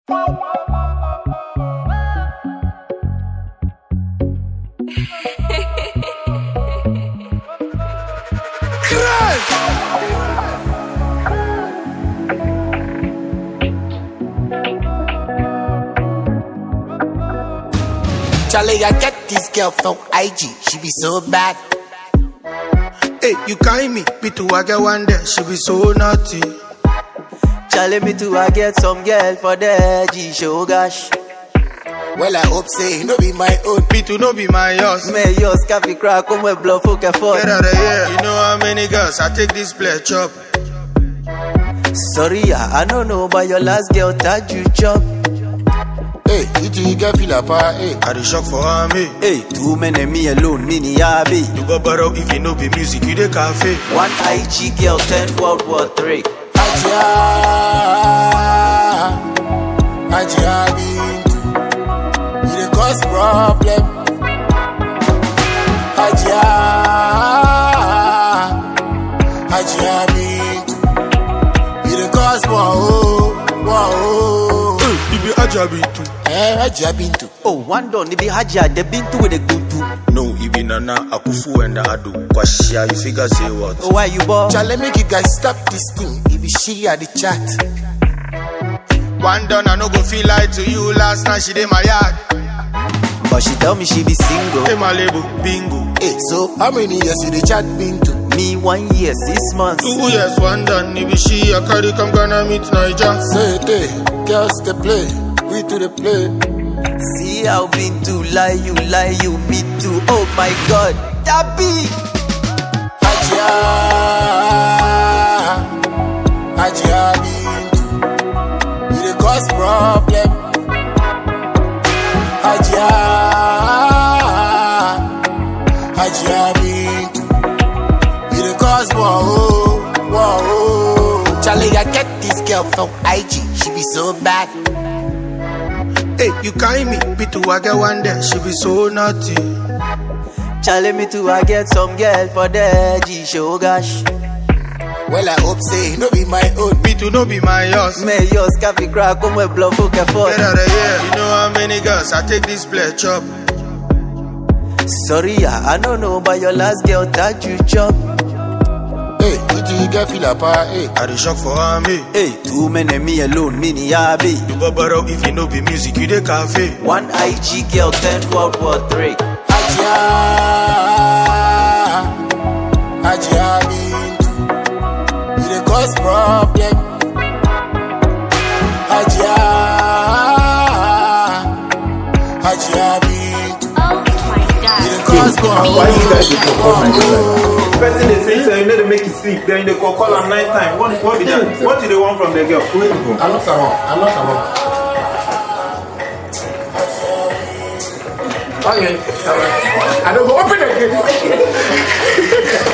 Charlie, I get this girl from IG, she be so bad. Hey, you kind me too, I get one day, she be so naughty. Charlie, me too, I get some girl for the G show, gosh. Well, I hope say, no be my own. Me too, no be my yours. Me yours, coffee crack, come with bluff, okay, for. Get out of here. You know how many girls I take this play chop. Sorry, I don't know, but your last girl that you chop. Hey, you two get feel apart, hey. I dey shock for me. Hey, too many me alone, mini yabi. You go borrow if you know be music, you dey cafe. One IG girl, 10 World War III. Ajia, you dey cause problem. Ajia, you dey cause You be Ajia Bintu. Ajia Bintu. Oh, one don, be Hajia, the Bintu with the Guntu. No, you be Nana Akufu and Adu. Kwashia, you figure say what? Oh, why you ball? Charlie, make you guys stop this thing. If you she at the chat. One done, I no go feel like to you. Last night she did my yard. But she tell me she be single. Hey, my label, bingo. Hey, so how many years you the chat Bintu? Me 1 year, 6 months. 2 years, one done. If she a carry, come gonna meet Niger. Say hey, girls they play, we to the play. See how Bintu lie you, me too. Oh my God, that be Ajia Bintu, you dey cause problem. Ajia Bintu, you dey cause whoa. Charlie, I get this girl from IG, she be so bad. Hey, you kind me too, I get one day, she be so naughty. Charlie, me too, I get some girl for the G show, gosh. Well, I hope say, no be my own. Me too, no be my yours. Me yours, coffee crack, come with bluff, okay, for. Get out of here. You know how many girls I take this play chop. Sorry, I don't know, but your last girl that you chop. Hey, you two get feel apart, hey. I dey shock for me. Hey, too many me alone, mini yabi. You go borrow if you know be music, you dey cafe. One IG girl, 10 World War III. Ajia Bintu, you dey cause problem. Ajia Bintu, Oh my God. you dey cause problem. Why you guys dey call my like? Person dey sleep, so you need to make it sleep. Then they call am night time. What be that? What do they want from the girl? Where you go? I'm not alone. Okay, I don't go open the gate.